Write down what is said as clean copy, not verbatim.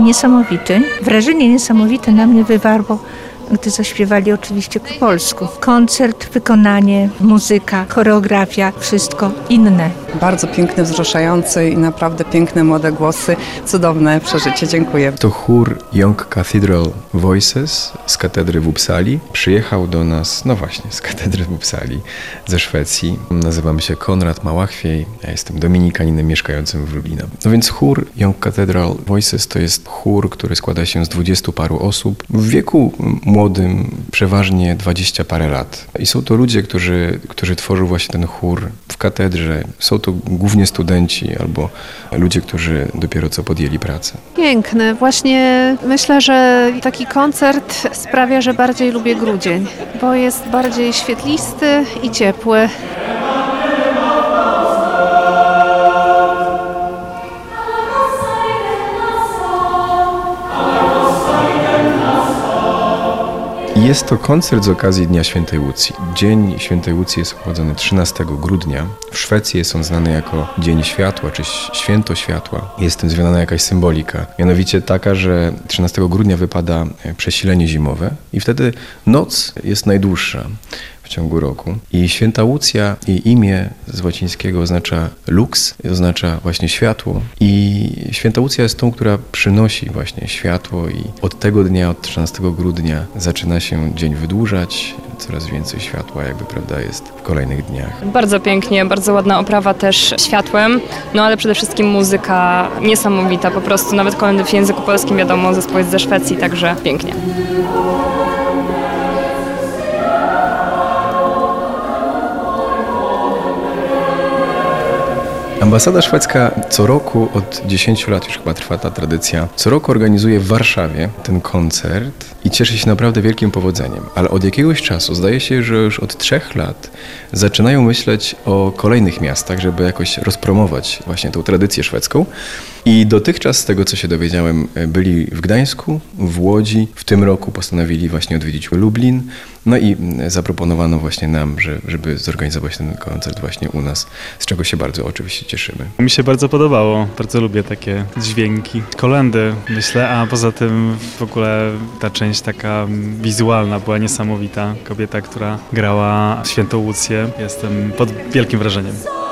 niesamowity. Wrażenie niesamowite na mnie wywarło, gdy zaśpiewali oczywiście po polsku. Koncert, wykonanie, muzyka, choreografia, wszystko inne. Bardzo piękny, wzruszający i naprawdę piękne, młode głosy. Cudowne przeżycie, dziękuję. To chór Young Cathedral Voices z katedry w Uppsali. Przyjechał do nas, no właśnie, z katedry w Uppsali, ze Szwecji. Nazywam się Konrad Małachwiej, ja jestem dominikaninem mieszkającym w Lublinie. No więc chór Young Cathedral Voices to jest chór, który składa się z 20 paru osób w wieku młodym, przeważnie 20 parę lat. I są to ludzie, którzy tworzą właśnie ten chór w katedrze. Są to głównie studenci albo ludzie, którzy dopiero co podjęli pracę. Piękny. Właśnie myślę, że taki koncert sprawia, że bardziej lubię grudzień, bo jest bardziej świetlisty i ciepły. Jest to koncert z okazji Dnia Świętej Łucji. Dzień Świętej Łucji jest obchodzony 13 grudnia. W Szwecji jest on znany jako Dzień Światła, czy Święto Światła. Jest tym związana jakaś symbolika. Mianowicie taka, że 13 grudnia wypada przesilenie zimowe i wtedy noc jest najdłuższa w ciągu roku. I Święta Łucja, jej imię z łacińskiego oznacza lux, oznacza właśnie światło. I Święta Łucja jest tą, która przynosi właśnie światło i od tego dnia, od 13 grudnia zaczyna się dzień wydłużać, coraz więcej światła jakby, prawda, jest w kolejnych dniach. Bardzo pięknie, bardzo ładna oprawa też światłem, no ale przede wszystkim muzyka niesamowita, po prostu nawet kolędy w języku polskim, wiadomo, zespół jest ze Szwecji, także pięknie. Ambasada szwedzka co roku, od 10 lat już chyba trwa ta tradycja, co roku organizuje w Warszawie ten koncert i cieszy się naprawdę wielkim powodzeniem. Ale od jakiegoś czasu, zdaje się, że już od 3 lat zaczynają myśleć o kolejnych miastach, żeby jakoś rozpromować właśnie tą tradycję szwedzką. I dotychczas, z tego co się dowiedziałem, byli w Gdańsku, w Łodzi. W tym roku postanowili właśnie odwiedzić Lublin. No i zaproponowano właśnie nam, żeby zorganizować ten koncert właśnie u nas, z czego się bardzo oczywiście cieszymy. Mi się bardzo podobało, bardzo lubię takie dźwięki, kolędy myślę, a poza tym w ogóle ta część taka wizualna była niesamowita. Kobieta, która grała Świętą Łucję, jestem pod wielkim wrażeniem.